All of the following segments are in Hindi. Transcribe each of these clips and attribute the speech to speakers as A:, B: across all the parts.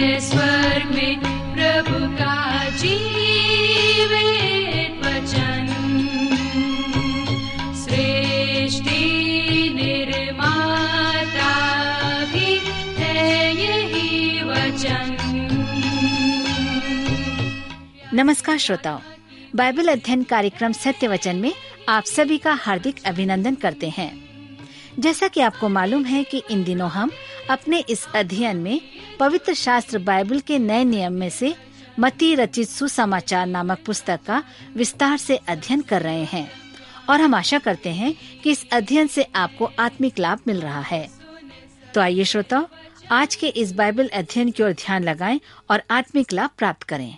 A: है स्वर्ग में प्रभु का जीवित वचन। सृष्टि निर्माता भी है यही वचन।
B: नमस्कार श्रोताओ, बाइबल अध्ययन कार्यक्रम सत्य वचन में आप सभी का हार्दिक अभिनंदन करते हैं। जैसा कि आपको मालूम है कि इन दिनों हम अपने इस अध्ययन में पवित्र शास्त्र बाइबल के नए नियम में से मत्ती रचित सुसमाचार नामक पुस्तक का विस्तार से अध्ययन कर रहे हैं और हम आशा करते हैं कि इस अध्ययन से आपको आत्मिक लाभ मिल रहा है। तो आइए श्रोताओ, आज के इस बाइबल अध्ययन की ओर ध्यान लगाएं और आत्मिक लाभ प्राप्त करें।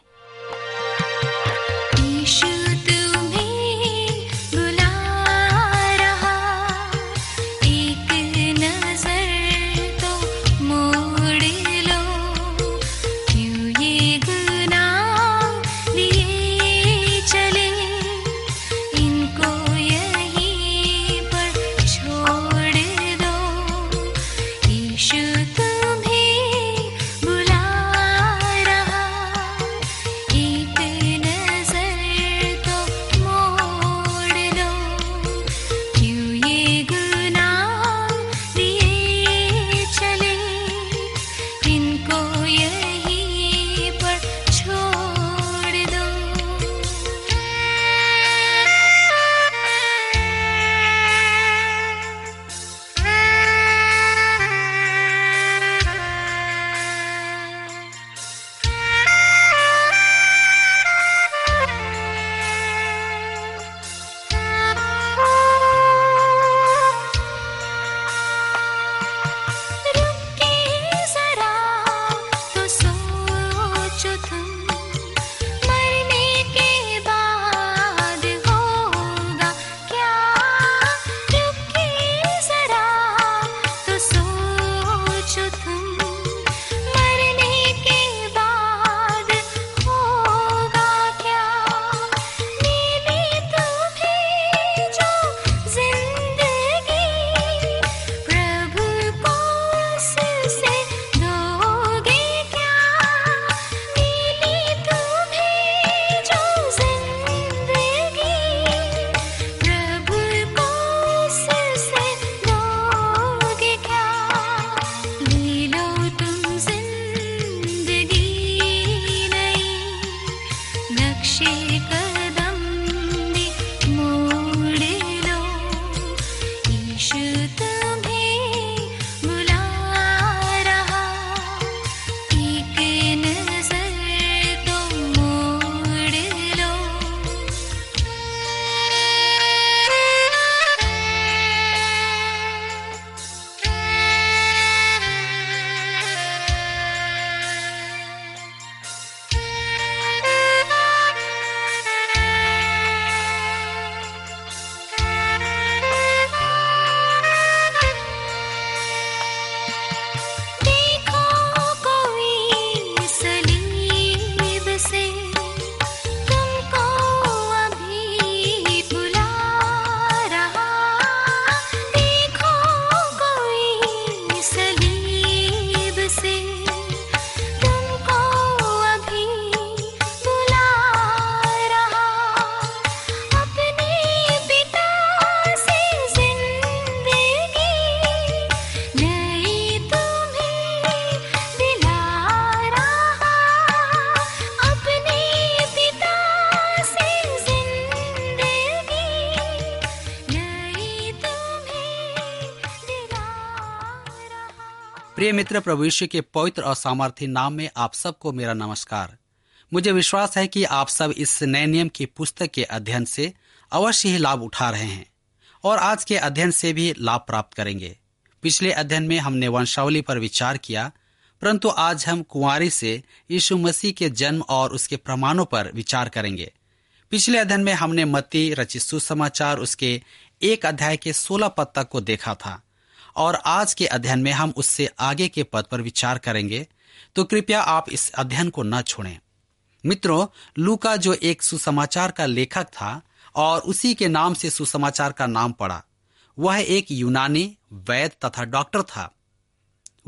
C: प्रिय मित्र, प्रभु यीशु के पवित्र और सामर्थी नाम में आप सबको मेरा नमस्कार। मुझे विश्वास है कि आप सब इस नए नियम की पुस्तक के अध्ययन से अवश्य ही लाभ उठा रहे हैं और आज के अध्ययन से भी लाभ प्राप्त करेंगे। पिछले अध्ययन में हमने वंशावली पर विचार किया, परंतु आज हम कुंवारी से यीशु मसीह के जन्म और उसके प्रमाणों पर विचार करेंगे। पिछले अध्ययन में हमने मत्ती रचित सुसमाचार उसके 1 अध्याय के 16 पद तक को देखा था और आज के अध्ययन में हम उससे आगे के पद पर विचार करेंगे, तो कृपया आप इस अध्ययन को न छोड़ें। मित्रों, लूका जो एक सुसमाचार का लेखक था और उसी के नाम से सुसमाचार का नाम पड़ा, वह एक यूनानी वैद्य तथा डॉक्टर था।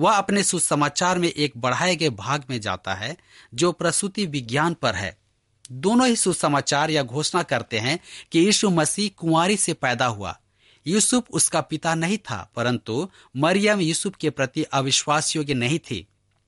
C: वह अपने सुसमाचार में एक बढ़ाए गए भाग में जाता है जो प्रसूति विज्ञान पर है। दोनों ही सुसमाचार यह घोषणा करते हैं कि यीशु मसीह कुंवारी से पैदा हुआ। यूसुफ उसका पिता नहीं था, परंतु मरियम यूसुफ के प्रति अविश्वास योग्य नहीं थी।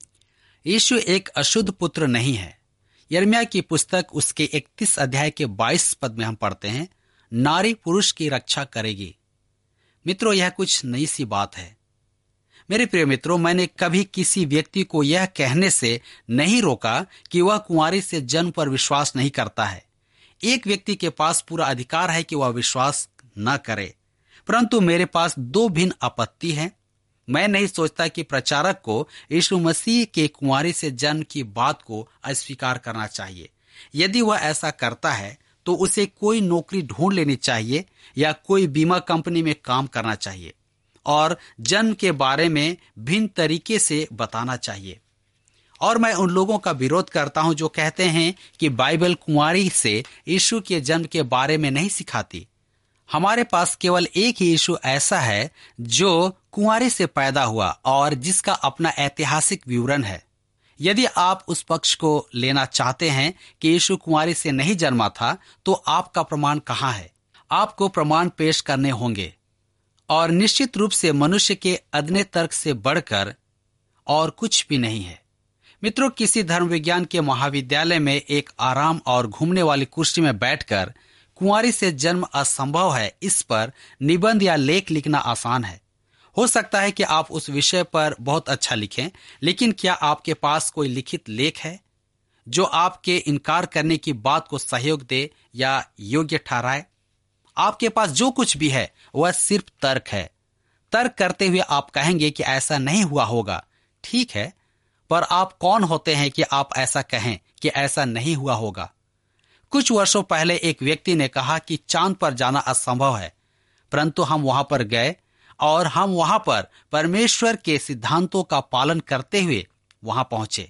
C: यीशु एक अशुद्ध पुत्र नहीं है। यिर्मयाह की पुस्तक उसके 31 अध्याय के 22 पद में हम पढ़ते हैं, नारी पुरुष की रक्षा करेगी। मित्रों, यह कुछ नई सी बात है। मेरे प्रिय मित्रों, मैंने कभी किसी व्यक्ति को यह कहने से नहीं रोका कि वह कुंवारी से जन्म पर विश्वास नहीं करता है। एक व्यक्ति के पास पूरा अधिकार है कि वह विश्वास न करे, परंतु मेरे पास दो भिन्न आपत्ति हैं। मैं नहीं सोचता कि प्रचारक को यीशु मसीह के कुंवारी से जन्म की बात को अस्वीकार करना चाहिए। यदि वह ऐसा करता है तो उसे कोई नौकरी ढूंढ लेनी चाहिए या कोई बीमा कंपनी में काम करना चाहिए और जन्म के बारे में भिन्न तरीके से बताना चाहिए। और मैं उन लोगों का विरोध करता हूं जो कहते हैं कि बाइबल कुंवारी से यीशु के जन्म के बारे में नहीं सिखाती। हमारे पास केवल एक ही यीशु ऐसा है जो कुंवारी से पैदा हुआ और जिसका अपना ऐतिहासिक विवरण है। यदि आप उस पक्ष को लेना चाहते हैं कि यीशु कुंवारी से नहीं जन्मा था, तो आपका प्रमाण कहाँ है? आपको प्रमाण पेश करने होंगे, और निश्चित रूप से मनुष्य के अदने तर्क से बढ़कर और कुछ भी नहीं है। मित्रों, किसी धर्म विज्ञान के महाविद्यालय में एक आराम और घूमने वाली कुर्सी में बैठकर कुंवारी से जन्म असंभव है, इस पर निबंध या लेख लिखना आसान है। हो सकता है कि आप उस विषय पर बहुत अच्छा लिखें, लेकिन क्या आपके पास कोई लिखित लेख है जो आपके इनकार करने की बात को सहयोग दे या योग्य ठहराए? आपके पास जो कुछ भी है वह सिर्फ तर्क है। तर्क करते हुए आप कहेंगे कि ऐसा नहीं हुआ होगा। ठीक है, पर आप कौन होते हैं कि आप ऐसा कहें कि ऐसा नहीं हुआ होगा? कुछ वर्षों पहले एक व्यक्ति ने कहा कि चांद पर जाना असंभव है, परंतु हम वहां पर गए और हम वहां पर परमेश्वर के सिद्धांतों का पालन करते हुए वहां पहुंचे।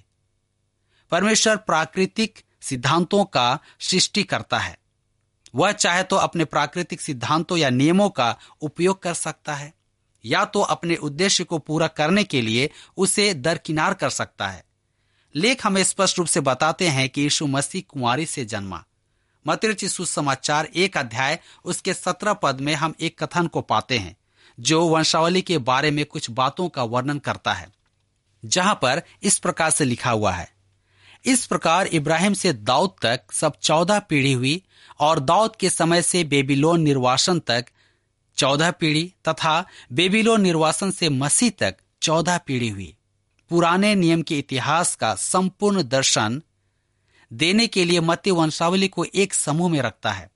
C: परमेश्वर प्राकृतिक सिद्धांतों का सृष्टि करता है। वह चाहे तो अपने प्राकृतिक सिद्धांतों या नियमों का उपयोग कर सकता है, या तो अपने उद्देश्य को पूरा करने के लिए उसे दरकिनार कर सकता है। लेख हमें स्पष्ट रूप से बताते हैं कि यीशु मसीह कुंवारी से जन्मा। मत्ती रचित सुसमाचार 1 अध्याय उसके 17 पद में हम एक कथन को पाते हैं जो वंशावली के बारे में कुछ बातों का वर्णन करता है, जहां पर इस प्रकार से लिखा हुआ है, इस प्रकार इब्राहिम से दाऊद तक सब 14 पीढ़ी हुई, और दाऊद के समय से बेबीलोन निर्वासन तक 14 पीढ़ी तथा बेबीलोन निर्वासन से मसीह तक 14 पीढ़ी हुई। पुराने नियम के इतिहास का संपूर्ण दर्शन देने के लिए मत्ती वंशावली को एक समूह में रखता है।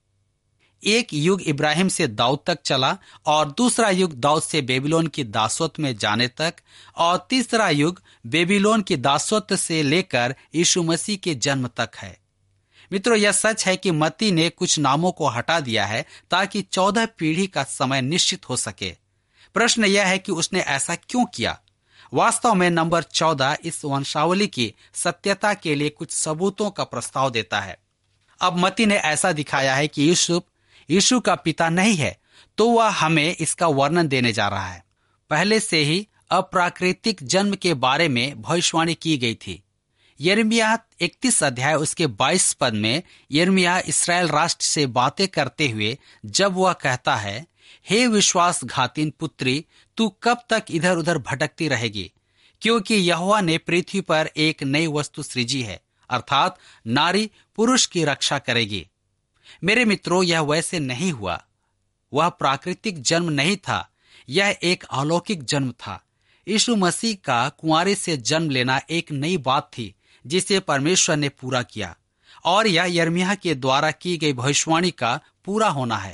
C: एक युग इब्राहिम से दाऊद तक चला, और दूसरा युग दाऊद से बेबीलोन की दासत्व में जाने तक, और तीसरा युग बेबीलोन की दासत्व से लेकर यीशु मसीह के जन्म तक है। मित्रों, यह सच है कि मत्ती ने कुछ नामों को हटा दिया है ताकि 14 पीढ़ी का समय निश्चित हो सके। प्रश्न यह है कि उसने ऐसा क्यों किया? वास्तव में नंबर 14 इस वंशावली की सत्यता के लिए कुछ सबूतों का प्रस्ताव देता है। अब मत्ती ने ऐसा दिखाया है कि यूसुफ यीशु का पिता नहीं है, तो वह हमें इसका वर्णन देने जा रहा है। पहले से ही अप्राकृतिक जन्म के बारे में भविष्यवाणी की गई थी। यिर्मयाह 31 अध्याय उसके 22 पद में यिर्मयाह इस्राएल राष्ट्र से बातें करते हुए जब वह कहता है, हे विश्वासघातीन पुत्री, तू कब तक इधर उधर भटकती रहेगी? क्योंकि यहोवा ने पृथ्वी पर एक नई वस्तु सृजी है, अर्थात नारी पुरुष की रक्षा करेगी। मेरे मित्रों, यह वैसे नहीं हुआ। वह प्राकृतिक जन्म नहीं था, यह एक अलौकिक जन्म था। यीशु मसीह का कुंवारी से जन्म लेना एक नई बात थी जिसे परमेश्वर ने पूरा किया, और यह यिर्मयाह के द्वारा की गई भविष्यवाणी का पूरा होना है।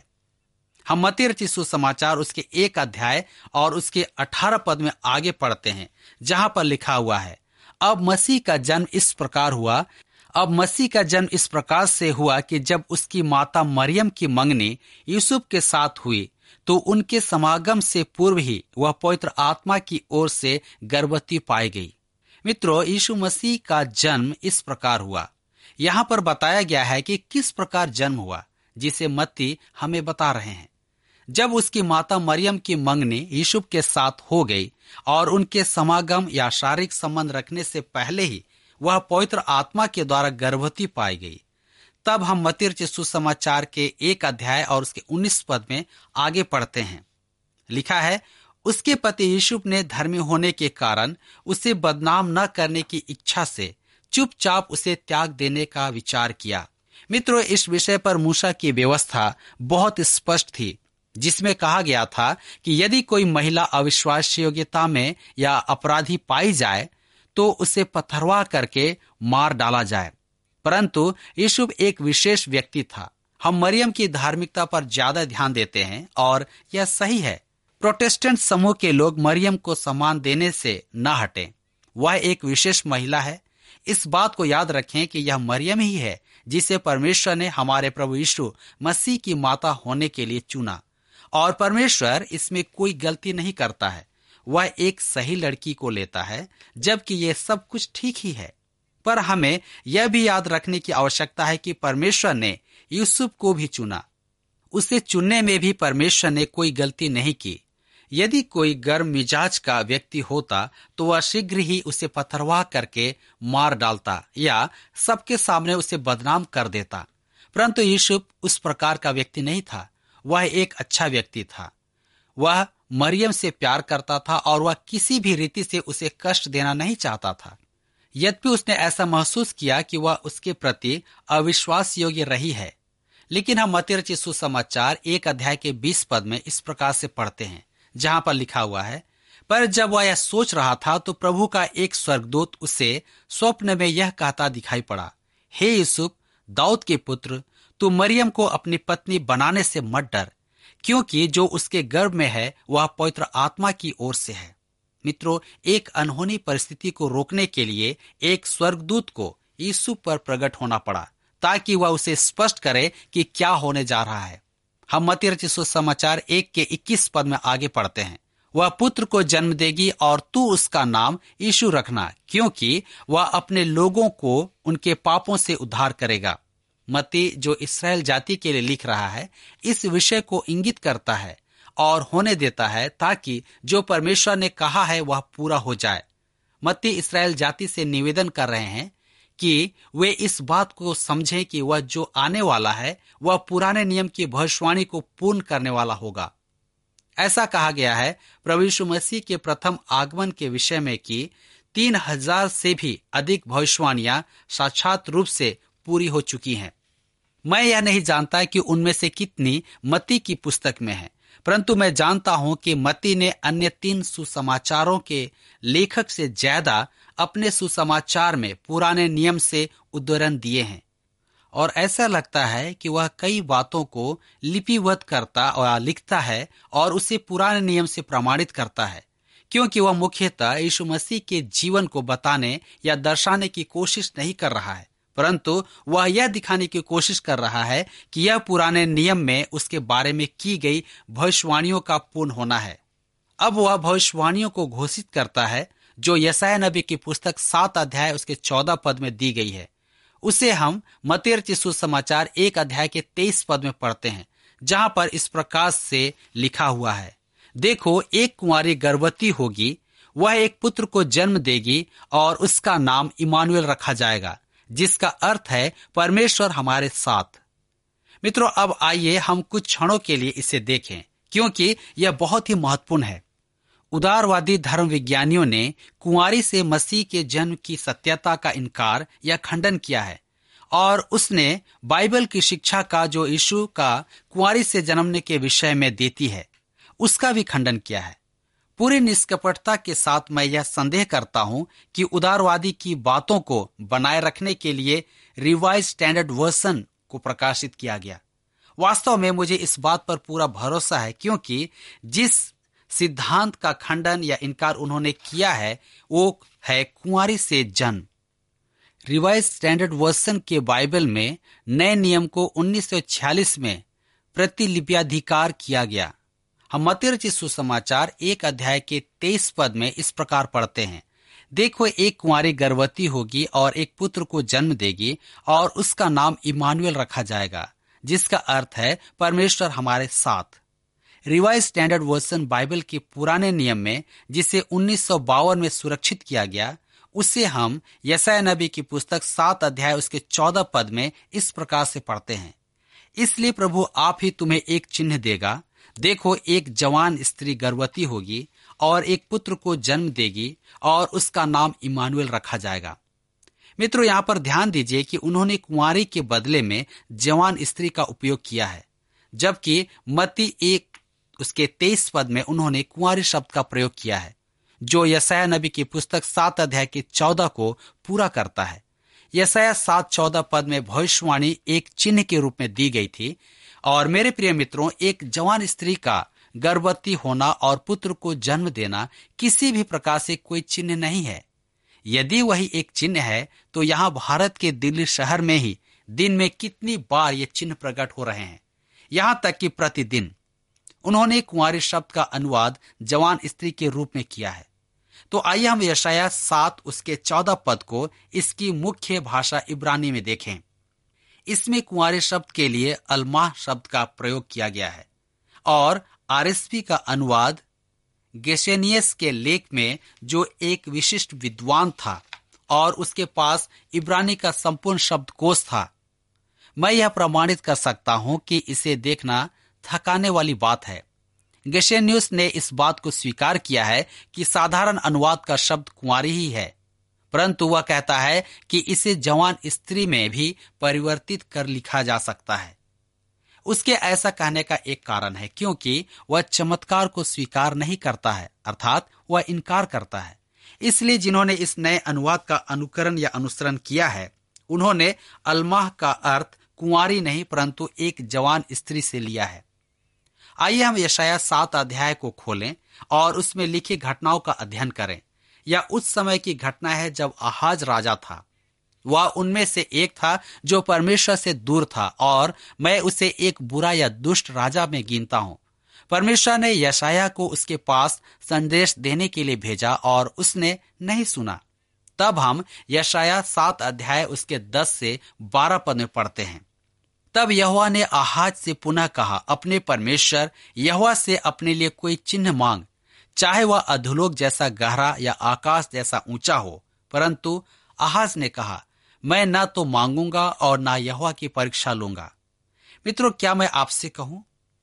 C: हम मत्ती रचित सुसमाचार उसके 1 अध्याय और उसके 18 पद में आगे पढ़ते हैं, जहां पर लिखा हुआ है, अब मसीह का जन्म इस प्रकार हुआ। अब मसीह का जन्म इस प्रकार से हुआ कि जब उसकी माता मरियम की मंगनी यूसुफ के साथ हुई, तो उनके समागम से पूर्व ही वह पवित्र आत्मा की ओर से गर्भवती पाई गई। मित्रों, यीशु मसीह का जन्म इस प्रकार हुआ। यहाँ पर बताया गया है कि किस प्रकार जन्म हुआ, जिसे मत्ती हमें बता रहे हैं। जब उसकी माता मरियम की मंगनी यूसुफ के साथ हो गई और उनके समागम या शारीरिक संबंध रखने से पहले ही वह पवित्र आत्मा के द्वारा गर्भवती पाई गई, तब हम मत्ती रचित सुसमाचार के 1 अध्याय और उसके 19 पद में आगे पढ़ते हैं। लिखा है, उसके पति यूसुफ ने धर्मी होने के कारण उसे बदनाम न करने की इच्छा से चुपचाप उसे त्याग देने का विचार किया। मित्रों, इस विषय पर मूसा की व्यवस्था बहुत स्पष्ट थी, जिसमें कहा गया था कि यदि कोई महिला अविश्वास योग्यता में या अपराधी पाई जाए तो उसे पथरवाह करके मार डाला जाए। परंतु यूसुफ एक विशेष व्यक्ति था। हम मरियम की धार्मिकता पर ज्यादा ध्यान देते हैं और यह सही है। प्रोटेस्टेंट समूह के लोग मरियम को सम्मान देने से न हटें। वह एक विशेष महिला है। इस बात को याद रखें कि यह मरियम ही है जिसे परमेश्वर ने हमारे प्रभु यीशु मसीह की माता होने के लिए चुना, और परमेश्वर इसमें कोई गलती नहीं करता है। वह एक सही लड़की को लेता है, जबकि यह सब कुछ ठीक ही है। पर हमें यह भी याद रखने की आवश्यकता है कि परमेश्वर ने यूसुफ को भी चुना। उसे चुनने में भी परमेश्वर ने कोई गलती नहीं की। यदि कोई गर्म मिजाज का व्यक्ति होता तो वह शीघ्र ही उसे पथरवाह करके मार डालता या सबके सामने उसे बदनाम कर देता। परंतु यूसुफ उस प्रकार का व्यक्ति नहीं था। वह एक अच्छा व्यक्ति था। वह मरियम से प्यार करता था और वह किसी भी रीति से उसे कष्ट देना नहीं चाहता था। यद्यपि उसने ऐसा महसूस किया कि वह उसके प्रति अविश्वास योग्य रही है। लेकिन हम मत्ती रचित सुसमाचार 1 अध्याय के 20 पद में इस प्रकार से पढ़ते हैं, जहां पर लिखा हुआ है, पर जब वह यह सोच रहा था तो प्रभु का एक स्वर्गदूत उसे स्वप्न में यह कहता दिखाई पड़ा, हे यूसुफ, दाऊद के पुत्र, तू मरियम को अपनी पत्नी बनाने से मत डर, क्योंकि जो उसके गर्भ में है वह पवित्र आत्मा की ओर से है। मित्रों, एक अनहोनी परिस्थिति को रोकने के लिए एक स्वर्गदूत को यूसुफ पर प्रकट होना पड़ा, ताकि वह उसे स्पष्ट करे कि क्या होने जा रहा है। हम मत्ती रचित सुसमाचार 1 के 21 पद में आगे पढ़ते हैं, वह पुत्र को जन्म देगी और तू उसका नाम यीशु रखना, क्योंकि वह अपने लोगों को उनके पापों से उद्धार करेगा। मत्ती, जो इस्राएल जाति के लिए लिख रहा है, इस विषय को इंगित करता है और होने देता है ताकि जो परमेश्वर ने कहा है वह पूरा हो जाए। मत्ती इस्राएल जाति से निवेदन कर रहे हैं कि वे इस बात को समझें कि वह जो आने वाला है वह पुराने नियम की भविष्यवाणी को पूर्ण करने वाला होगा। ऐसा कहा गया है प्रभु यीशु मसीह के प्रथम आगमन के विषय में कि 3000 से भी अधिक भविष्यवाणियां साक्षात रूप से पूरी हो चुकी हैं। मैं यह नहीं जानता कि उनमें से कितनी मत्ती की पुस्तक में है, परंतु मैं जानता हूं कि मत्ती ने अन्य 3 सुसमाचारों के लेखक से ज्यादा अपने सुसमाचार में पुराने नियम से उद्धरण दिए हैं, और ऐसा लगता है कि वह कई बातों को लिपिबद्ध करता और लिखता है और उसे पुराने नियम से प्रमाणित करता है, क्योंकि वह मुख्यतः यीशु मसीह के जीवन को बताने या दर्शाने की कोशिश नहीं कर रहा है, परंतु वह यह दिखाने की कोशिश कर रहा है कि यह पुराने नियम में उसके बारे में की गई भविष्यवाणियों का पूर्ण होना है। अब वह भविष्यवाणियों को घोषित करता है जो यशायाह नबी की पुस्तक 7 अध्याय उसके 14 पद में दी गई है। उसे हम मत्ती रचित सुसमाचार 1 अध्याय के 23 पद में पढ़ते हैं, जहां पर इस प्रकार से लिखा हुआ है, देखो, एक कुंवारी गर्भवती होगी, वह एक पुत्र को जन्म देगी और उसका नाम इमानुएल रखा जाएगा, जिसका अर्थ है परमेश्वर हमारे साथ। मित्रों, अब आइए हम कुछ क्षणों के लिए इसे देखें, क्योंकि यह बहुत ही महत्वपूर्ण है। उदारवादी धर्म विज्ञानियों ने कुंवारी से मसीह के जन्म की सत्यता का इनकार या खंडन किया है, और उसने बाइबल की शिक्षा का जो यीशु का कुंवारी से जन्मने के विषय में देती है उसका भी खंडन किया है। पूरी निष्कपटता के साथ मैं यह संदेह करता हूं कि उदारवादी की बातों को बनाए रखने के लिए रिवाइज स्टैंडर्ड वर्जन को प्रकाशित किया गया। वास्तव में मुझे इस बात पर पूरा भरोसा है, क्योंकि जिस सिद्धांत का खंडन या इनकार उन्होंने किया है वो है कुंवारी से जन्म। रिवाइज स्टैंडर्ड वर्जन के बाइबल में नए नियम को 1946 में प्रतिलिप्याधिकार किया गया। हम मत्ती रचित सुसमाचार 1 अध्याय के 23 पद में इस प्रकार पढ़ते हैं, देखो, एक कुंवारी गर्भवती होगी और एक पुत्र को जन्म देगी और उसका नाम इमानुएल रखा जाएगा, जिसका अर्थ है परमेश्वर हमारे साथ। रिवाइज स्टैंडर्ड वर्जन बाइबल के पुराने नियम में, जिसे 1952 में सुरक्षित किया गया, उसे हम यशायाह नबी की पुस्तक 7 अध्याय उसके 14 पद में इस प्रकार से पढ़ते हैं। इसलिए प्रभु आप ही तुम्हें एक चिन्ह देगा, देखो एक जवान स्त्री गर्भवती होगी और एक पुत्र को जन्म देगी और उसका नाम इमानुएल रखा जाएगा। मित्रों, यहाँ पर ध्यान दीजिए कि उन्होंने कुंवारी के बदले में जवान स्त्री का उपयोग किया है, जबकि मत्ती 1 उसके 23 पद में उन्होंने कुंवारी शब्द का प्रयोग किया है, जो यशायाह नबी की पुस्तक 7 अध्याय के 14 को पूरा करता है। यशायाह 7:14 पद में भविष्यवाणी एक चिन्ह के रूप में दी गई थी। और मेरे प्रिय मित्रों, एक जवान स्त्री का गर्भवती होना और पुत्र को जन्म देना किसी भी प्रकार से कोई चिन्ह नहीं है। यदि वही एक चिन्ह है तो यहाँ भारत के दिल्ली शहर में ही दिन में कितनी बार ये चिन्ह प्रकट हो रहे हैं, यहाँ तक कि प्रतिदिन। उन्होंने कुंवारी शब्द का अनुवाद जवान स्त्री के रूप में किया है। तो आइए हम यशायाह 7 उसके 14 पद को इसकी मुख्य भाषा इब्रानी में देखें। इसमें कुंवारे शब्द के लिए अल्माह शब्द का प्रयोग किया गया है और आरएसपी का अनुवाद गेशेनियस के लेख में, जो एक विशिष्ट विद्वान था और उसके पास इब्रानी का संपूर्ण शब्दकोश था। मैं यह प्रमाणित कर सकता हूं कि इसे देखना थकाने वाली बात है। गेशेनियस ने इस बात को स्वीकार किया है कि साधारण अनुवाद का शब्द कुंवारी ही है, परंतु वह कहता है कि इसे जवान स्त्री में भी परिवर्तित कर लिखा जा सकता है। उसके ऐसा कहने का एक कारण है, क्योंकि वह चमत्कार को स्वीकार नहीं करता है, अर्थात वह इनकार करता है। इसलिए जिन्होंने इस नए अनुवाद का अनुकरण या अनुसरण किया है, उन्होंने अल्माह का अर्थ कुंवारी नहीं परंतु एक जवान स्त्री से लिया है। आइए हम यशायाह 7 अध्याय को खोलें और उसमें लिखी घटनाओं का अध्ययन करें। यह उस समय की घटना है जब आहाज राजा था। वह उनमें से एक था जो परमेश्वर से दूर था, और मैं उसे एक बुरा या दुष्ट राजा में गिनता हूँ। परमेश्वर ने यशायाह को उसके पास संदेश देने के लिए भेजा और उसने नहीं सुना। तब हम यशायाह 7 अध्याय उसके 10 से 12 पद में पढ़ते हैं। तब यहोवा ने आहाज से पुनः कहा, अपने परमेश्वर यहोवा से अपने लिए कोई चिन्ह मांग, चाहे वह अधोलोक जैसा गहरा या आकाश जैसा ऊंचा हो। परंतु आहाज ने कहा, मैं न तो मांगूंगा और न यहोवा की परीक्षा लूंगा। मित्रों, क्या मैं आपसे कहूं,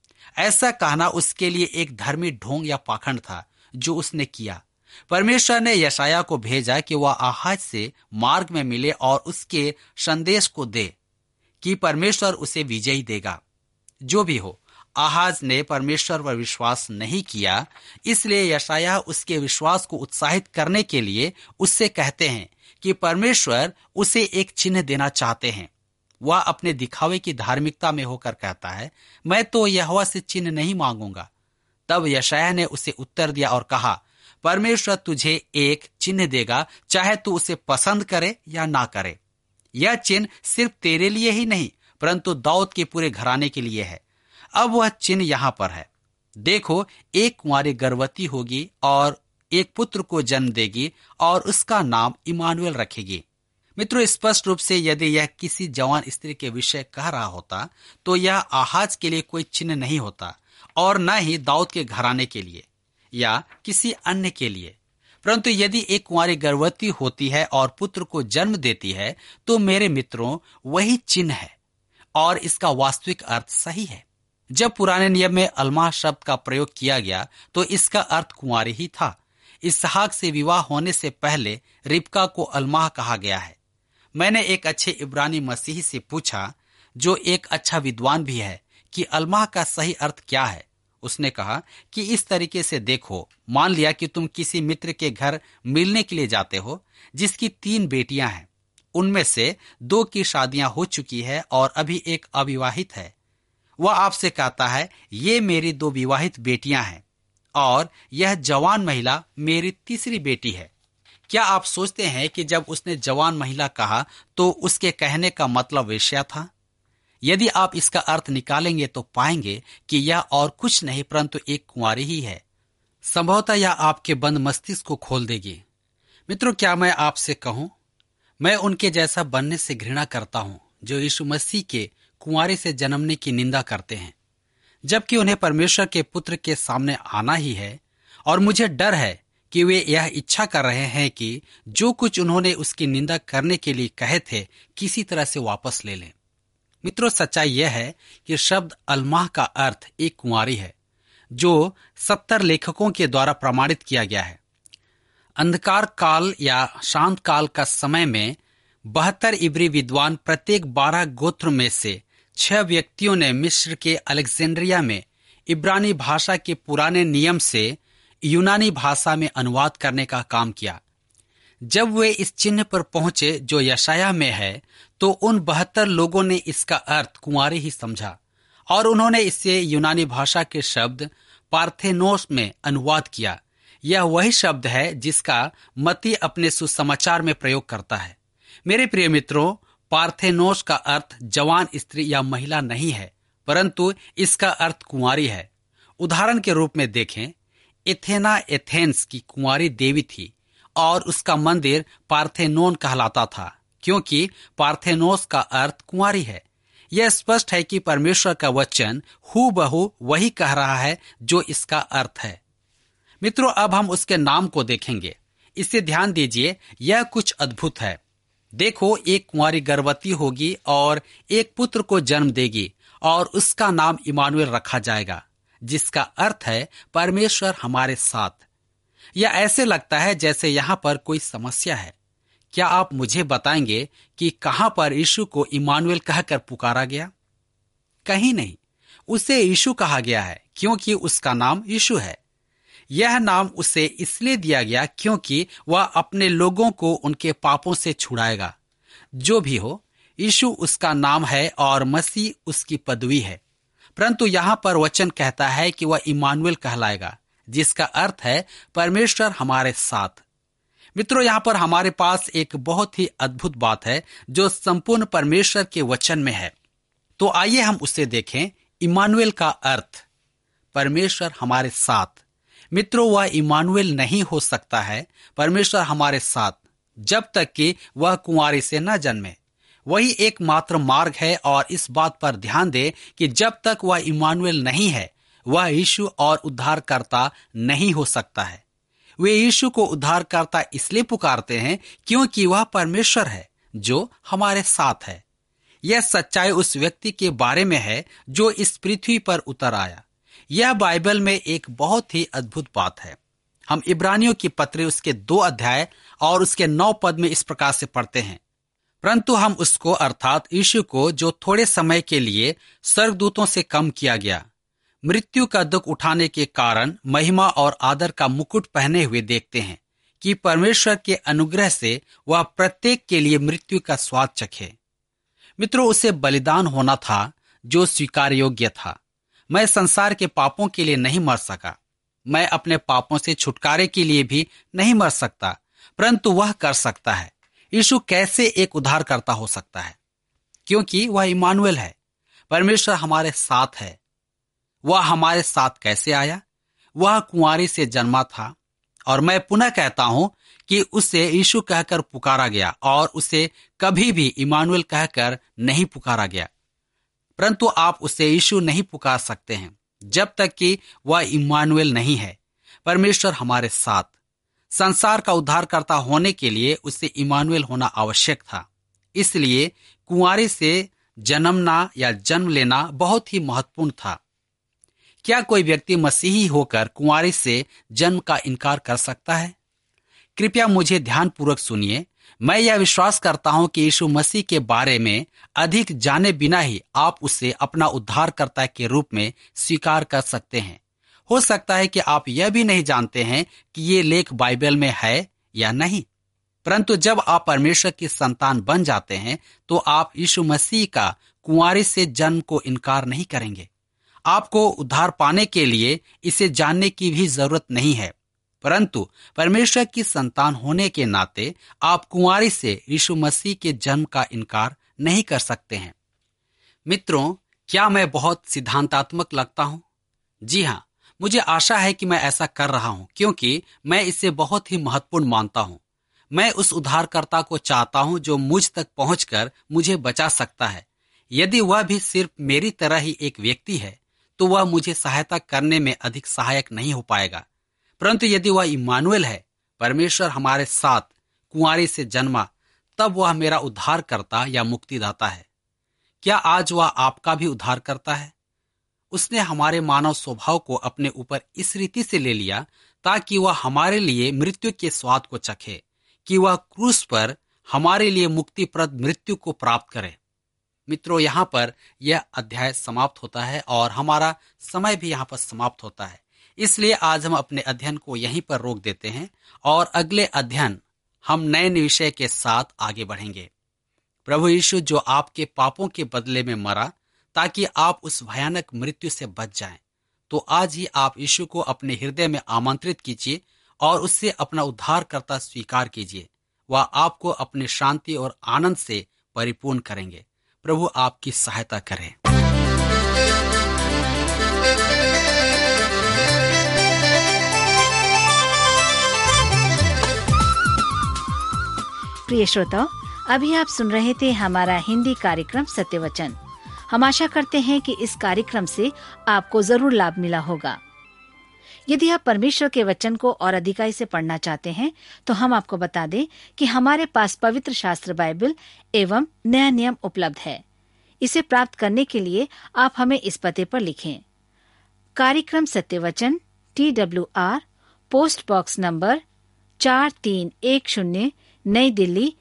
C: ऐसा कहना उसके लिए एक धर्मी ढोंग या पाखंड था जो उसने किया। परमेश्वर ने यशायाह को भेजा कि वह आहाज से मार्ग में मिले और उसके संदेश को दे कि परमेश्वर उसे विजयी देगा। जो भी हो, आहाज ने परमेश्वर पर विश्वास नहीं किया, इसलिए यशायाह उसके विश्वास को उत्साहित करने के लिए उससे कहते हैं कि परमेश्वर उसे एक चिन्ह देना चाहते हैं। वह अपने दिखावे की धार्मिकता में होकर कहता है, मैं तो यहोवा से चिन्ह नहीं मांगूंगा। तब यशायाह ने उसे उत्तर दिया और कहा, परमेश्वर तुझे एक चिन्ह देगा, चाहे तू उसे पसंद करे या ना करे। यह चिन्ह सिर्फ तेरे लिए ही नहीं परंतु दाऊद के पूरे घराने के लिए है। अब वह चिन्ह यहां पर है। देखो, एक कुंवारी गर्भवती होगी और एक पुत्र को जन्म देगी और उसका नाम इमानुएल रखेगी। मित्रों, स्पष्ट रूप से यदि यह किसी जवान स्त्री के विषय कह रहा होता तो यह आहाज के लिए कोई चिन्ह नहीं होता और न ही दाऊद के घराने के लिए या किसी अन्य के लिए। परंतु यदि एक कुंवारी गर्भवती होती है और पुत्र को जन्म देती है तो मेरे मित्रों, वही चिन्ह है और इसका वास्तविक अर्थ सही है। जब पुराने नियम में अल्माह शब्द का प्रयोग किया गया तो इसका अर्थ कुंवारी ही था। इसहाक से विवाह होने से पहले रिबका को अल्माह कहा गया है। मैंने एक अच्छे इब्रानी मसीही से पूछा, जो एक अच्छा विद्वान भी है, कि अल्माह का सही अर्थ क्या है। उसने कहा कि इस तरीके से देखो, मान लिया कि तुम किसी मित्र के घर मिलने के लिए जाते हो जिसकी 3 बेटियां हैं। उनमें से 2 की शादियां हो चुकी है और अभी एक अविवाहित है। वह आपसे कहता है, ये मेरी 2 विवाहित बेटियां हैं और यह जवान महिला मेरी तीसरी बेटी है। क्या आप सोचते हैं कि जब उसने जवान महिला कहा तो उसके कहने का मतलब वेश्या था? यदि आप इसका अर्थ निकालेंगे तो पाएंगे कि यह और कुछ नहीं परंतु एक कुंवारी ही है। संभवतः यह आपके बंद मस्तिष्क को खोल देगी। मित्रों, क्या मैं आपसे कहूं, मैं उनके जैसा बनने से घृणा करता हूं जो यीशु मसीह के कुंवारी से जन्मने की निंदा करते हैं। जबकि उन्हें परमेश्वर के पुत्र के सामने आना ही है। और मुझे डर है कि वे यह इच्छा कर रहे हैं कि जो कुछ उन्होंने उसकी निंदा करने के लिए कहे थे किसी तरह से वापस ले लें। मित्रों, सच्चाई यह है कि शब्द अलमाह का अर्थ एक कुंवारी है, जो 70 लेखकों के द्वारा प्रमाणित किया गया है। अंधकार काल या शांत काल का समय में 72 इब्री विद्वान प्रत्येक 12 गोत्र में से 6 व्यक्तियों ने मिस्र के अलेक्जेंड्रिया में इब्रानी भाषा के पुराने नियम से यूनानी भाषा में अनुवाद करने का काम किया। जब वे इस चिन्ह पर पहुंचे जो यशाया में है, तो उन 72 लोगों ने इसका अर्थ कुंवारी ही समझा और उन्होंने इसे यूनानी भाषा के शब्द पार्थेनोस में अनुवाद किया। यह वही शब्द है जिसका मत्ती अपने सुसमाचार में प्रयोग करता है। मेरे प्रिय मित्रों, पार्थेनोस का अर्थ जवान स्त्री या महिला नहीं है, परंतु इसका अर्थ कुंवारी है। उदाहरण के रूप में देखें, एथेना एथेंस की कुंवारी देवी थी और उसका मंदिर पार्थेनोन कहलाता था, क्योंकि पार्थेनोस का अर्थ कुंवारी है। यह स्पष्ट है कि परमेश्वर का वचन हूबहू वही कह रहा है जो इसका अर्थ है। मित्रों, अब हम उसके नाम को देखेंगे। इसे ध्यान दीजिए, यह कुछ अद्भुत है। देखो, एक कुंवारी गर्भवती होगी और एक पुत्र को जन्म देगी और उसका नाम इमानुएल रखा जाएगा, जिसका अर्थ है परमेश्वर हमारे साथ। यह ऐसे लगता है जैसे यहाँ पर कोई समस्या है। क्या आप मुझे बताएंगे कि कहां पर यीशु को इमानुएल कहकर पुकारा गया? कहीं नहीं। उसे यीशु कहा गया है क्योंकि उसका नाम यीशु है। यह नाम उसे इसलिए दिया गया क्योंकि वह अपने लोगों को उनके पापों से छुड़ाएगा। जो भी हो, यीशु उसका नाम है और मसीह उसकी पदवी है। परंतु यहाँ पर वचन कहता है कि वह इमानुएल कहलाएगा, जिसका अर्थ है परमेश्वर हमारे साथ। मित्रों, यहाँ पर हमारे पास एक बहुत ही अद्भुत बात है जो संपूर्ण परमेश्वर के वचन में है। तो आइए हम उसे देखें। इमानुएल का अर्थ परमेश्वर हमारे साथ। मित्रों, वह इमानुएल नहीं हो सकता है परमेश्वर हमारे साथ जब तक कि वह कुंवारी से न जन्मे। वही एकमात्र मार्ग है और इस बात पर ध्यान दे कि जब तक वह इमानुएल नहीं है, वह यीशु और उद्धारकर्ता नहीं हो सकता है। वे यीशु को उद्धारकर्ता इसलिए पुकारते हैं क्योंकि वह परमेश्वर है जो हमारे साथ है। यह सच्चाई उस व्यक्ति के बारे में है जो इस पृथ्वी पर उतर आया। यह बाइबल में एक बहुत ही अद्भुत बात है। हम इब्रानियों की पत्री उसके 2 अध्याय और उसके 9 पद में इस प्रकार से पढ़ते हैं, परंतु हम उसको अर्थात यीशु को, जो थोड़े समय के लिए स्वर्गदूतों से कम किया गया, मृत्यु का दुख उठाने के कारण महिमा और आदर का मुकुट पहने हुए देखते हैं कि परमेश्वर के अनुग्रह से वह प्रत्येक के लिए मृत्यु का स्वाद चखे। मित्रों, उसे बलिदान होना था जो स्वीकार योग्य था। मैं संसार के पापों के लिए नहीं मर सका, मैं अपने पापों से छुटकारे के लिए भी नहीं मर सकता, परंतु वह कर सकता है। यीशु कैसे एक उद्धारकर्ता हो सकता है? क्योंकि वह इमानुएल है, परमेश्वर हमारे साथ है। वह हमारे साथ कैसे आया? वह कुंवारी से जन्मा था और मैं पुनः कहता हूं कि उसे यीशु कहकर पुकारा गया और उसे कभी भी इमानुएल कहकर नहीं पुकारा गया। परंतु आप उसे यीशु नहीं पुकार सकते हैं जब तक कि वह इमानुएल नहीं है, परमेश्वर हमारे साथ। संसार का उद्धारकर्ता होने के लिए उसे इमानुएल होना आवश्यक था। इसलिए कुंवारी से जन्मना या जन्म लेना बहुत ही महत्वपूर्ण था। क्या कोई व्यक्ति मसीही होकर कुंवारी से जन्म का इनकार कर सकता है? कृपया मुझे ध्यानपूर्वक सुनिए। मैं यह विश्वास करता हूं कि यीशु मसीह के बारे में अधिक जाने बिना ही आप उसे अपना उद्धारकर्ता के रूप में स्वीकार कर सकते हैं। हो सकता है कि आप यह भी नहीं जानते हैं कि ये लेख बाइबल में है या नहीं, परंतु जब आप परमेश्वर की संतान बन जाते हैं तो आप यीशु मसीह का कुंवारी से जन्म को इनकार नहीं करेंगे। आपको उद्धार पाने के लिए इसे जानने की भी जरूरत नहीं है, परंतु परमेश्वर की संतान होने के नाते आप कुंवारी से यीशु मसीह के जन्म का इनकार नहीं कर सकते हैं। मित्रों, क्या मैं बहुत सिद्धांतात्मक लगता हूं? जी हाँ, मुझे आशा है कि मैं ऐसा कर रहा हूं क्योंकि मैं इसे बहुत ही महत्वपूर्ण मानता हूं। मैं उस उद्धारकर्ता को चाहता हूं जो मुझ तक पहुंचकर मुझे बचा सकता है। यदि वह भी सिर्फ मेरी तरह ही एक व्यक्ति है तो वह मुझे सहायता करने में अधिक सहायक नहीं हो पाएगा। परंतु यदि वह इम्मानुएल है, परमेश्वर हमारे साथ कुंवारी से जन्मा, तब वह मेरा उद्धार करता या मुक्तिदाता है। क्या आज वह आपका भी उद्धार करता है? उसने हमारे मानव स्वभाव को अपने ऊपर इस रीति से ले लिया ताकि वह हमारे लिए मृत्यु के स्वाद को चखे, कि वह क्रूस पर हमारे लिए मुक्तिप्रद मृत्यु को प्राप्त करे। मित्रों, यहाँ पर यह अध्याय समाप्त होता है और हमारा समय भी यहाँ पर समाप्त होता है। इसलिए आज हम अपने अध्ययन को यहीं पर रोक देते हैं और अगले अध्ययन हम नए विषय के साथ आगे बढ़ेंगे। प्रभु यीशु जो आपके पापों के बदले में मरा ताकि आप उस भयानक मृत्यु से बच जाएं, तो आज ही आप यीशु को अपने हृदय में आमंत्रित कीजिए और उससे अपना उद्धारकर्ता स्वीकार कीजिए। वह आपको अपनी शांति और आनंद से परिपूर्ण करेंगे। प्रभु आपकी सहायता करे।
B: प्रिय श्रोताओ, अभी आप सुन रहे थे हमारा हिंदी कार्यक्रम सत्य वचन। हम आशा करते हैं कि इस कार्यक्रम से आपको जरूर लाभ मिला होगा। यदि आप परमेश्वर के वचन को और अधिकाई से पढ़ना चाहते हैं तो हम आपको बता दें कि हमारे पास पवित्र शास्त्र बाइबल एवं नया नियम उपलब्ध है। इसे प्राप्त करने के लिए आप हमें इस पते पर लिखें। कार्यक्रम सत्य वचन, TWR, पोस्ट बॉक्स नंबर 4310, नई दिल्ली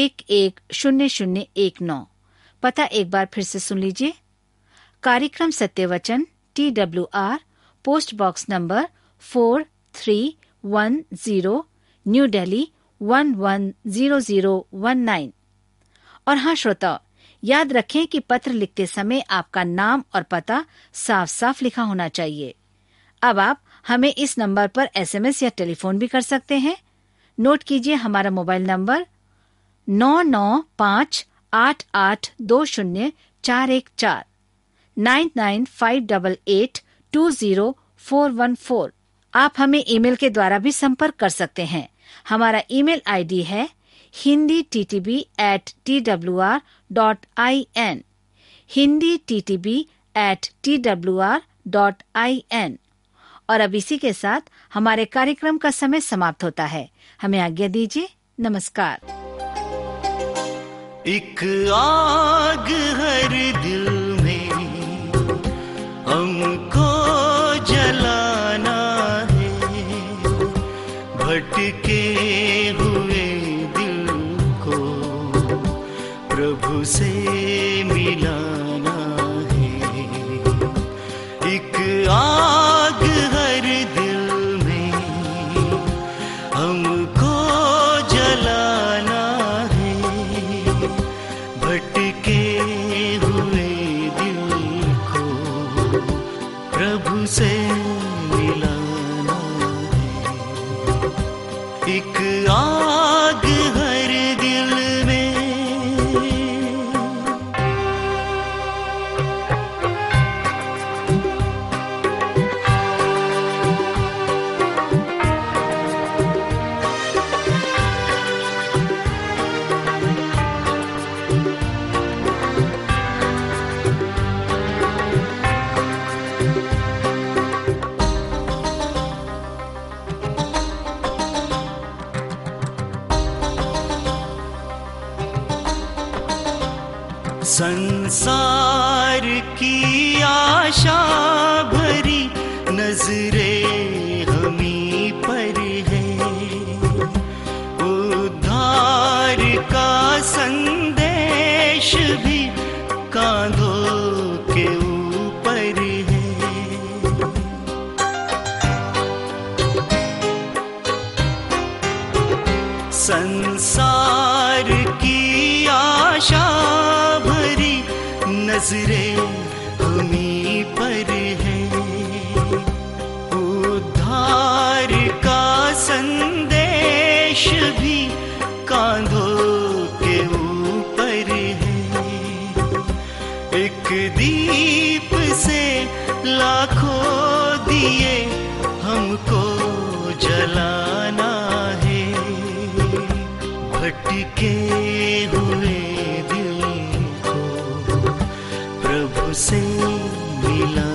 B: 110019। पता एक बार फिर से सुन लीजिए। कार्यक्रम सत्य वचन, TWR, post box number 4310, new Delhi 110019। और हाँ श्रोताओ, याद रखें कि पत्र लिखते समय आपका नाम और पता साफ साफ लिखा होना चाहिए। अब आप हमें इस नंबर पर SMS या टेलीफोन भी कर सकते हैं। नोट कीजिए हमारा मोबाइल नंबर 9958820414, 9958820414। आप हमें ईमेल के द्वारा भी संपर्क कर सकते हैं। हमारा ईमेल ID है hindi@twr.in, hindi@twr.in। और अब इसी के साथ हमारे कार्यक्रम का समय समाप्त होता है। हमें आज्ञा दीजिए। नमस्कार।
D: एक आग हर दिल में हमको जलाना है, भटके हुए दिल को प्रभु से मिलाना है। एक आग हर दिल में हमको जलाना है, भटके हुए दिल को प्रभु से मिलाना है। एक आग हर दिल में। संसार की आशा भरी नजरें हमी पर है, उद्धार का संदेश भी कांधों के ऊपर है। संसार की आशा नजरें हमी पर है, उद्धार का संदेश भी कांधों के ऊपर है। एक दीप से लाखों दिए हमको जलाना है, भटके हुए दिल को प्रभु से मिला